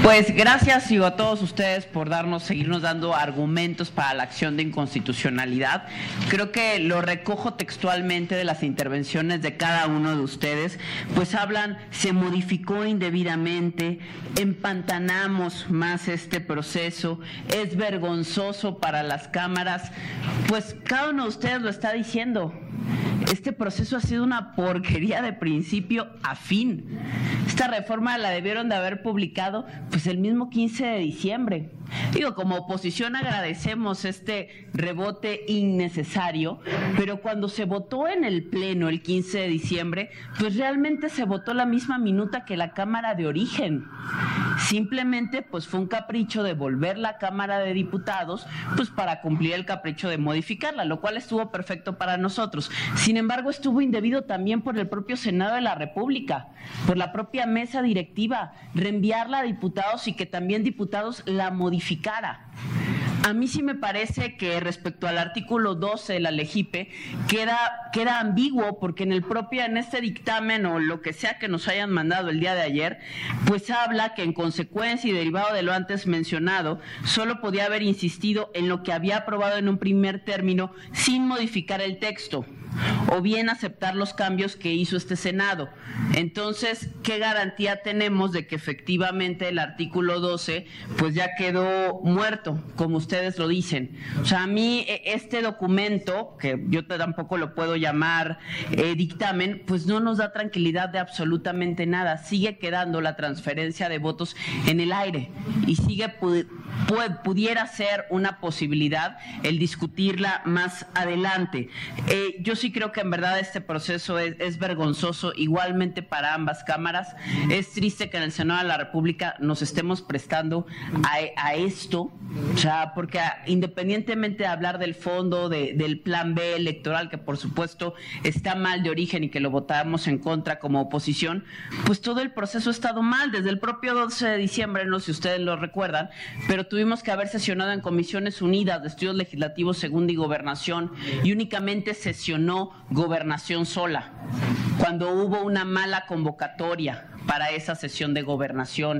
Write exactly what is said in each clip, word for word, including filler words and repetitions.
Pues gracias digo, a todos ustedes por darnos, seguirnos dando argumentos para la acción de inconstitucionalidad. Creo que lo recojo textualmente de las intervenciones de cada uno de ustedes, pues hablan, se modificó indebidamente, empantanamos más este proceso, es vergonzoso para las cámaras. Pues cada uno de ustedes lo está diciendo. Este proceso ha sido una porquería de principio a fin. Esta reforma la debieron de haber publicado pues el mismo quince de diciembre. Digo, como oposición agradecemos este rebote innecesario, pero cuando se votó en el Pleno el quince de diciembre, pues realmente se votó la misma minuta que la Cámara de origen. Simplemente pues fue un capricho de volver la Cámara de Diputados pues para cumplir el capricho de modificarla, lo cual estuvo perfecto para nosotros. Sin embargo, estuvo indebido también por el propio Senado de la República, por la propia mesa directiva, reenviarla a diputados y que también diputados la modificara. A mí sí me parece que respecto al artículo doce de la LEGIPE queda, queda ambiguo, porque en el propio, en este dictamen o lo que sea que nos hayan mandado el día de ayer, pues habla que en consecuencia y derivado de lo antes mencionado, solo podía haber insistido en lo que había aprobado en un primer término sin modificar el texto, o bien aceptar los cambios que hizo este Senado. Entonces, ¿qué garantía tenemos de que efectivamente el artículo doce pues ya quedó muerto, como ustedes lo dicen? O sea, a mí este documento, que yo tampoco lo puedo llamar eh, dictamen, pues no nos da tranquilidad de absolutamente nada. Sigue quedando la transferencia de votos en el aire y sigue pu pu pudiera ser una posibilidad el discutirla más adelante. Eh, yo sí creo que en verdad este proceso es, es vergonzoso igualmente para ambas cámaras. Es triste que en el Senado de la República nos estemos prestando a, a esto, o sea, porque independientemente de hablar del fondo, de, del plan B electoral, que por supuesto está mal de origen y que lo votamos en contra como oposición, pues todo el proceso ha estado mal desde el propio doce de diciembre, no sé si ustedes lo recuerdan, pero tuvimos que haber sesionado en Comisiones Unidas de Estudios Legislativos, Segunda y Gobernación, y únicamente sesionó Gobernación sola, cuando hubo una mala convocatoria para esa sesión de Gobernación.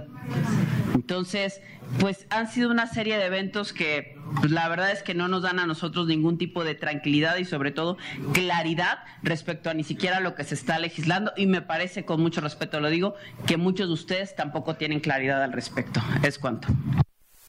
Entonces, pues han sido una serie de eventos que pues, la verdad es que no nos dan a nosotros ningún tipo de tranquilidad y sobre todo claridad respecto a ni siquiera lo que se está legislando, y me parece, con mucho respeto lo digo, que muchos de ustedes tampoco tienen claridad al respecto. Es cuanto.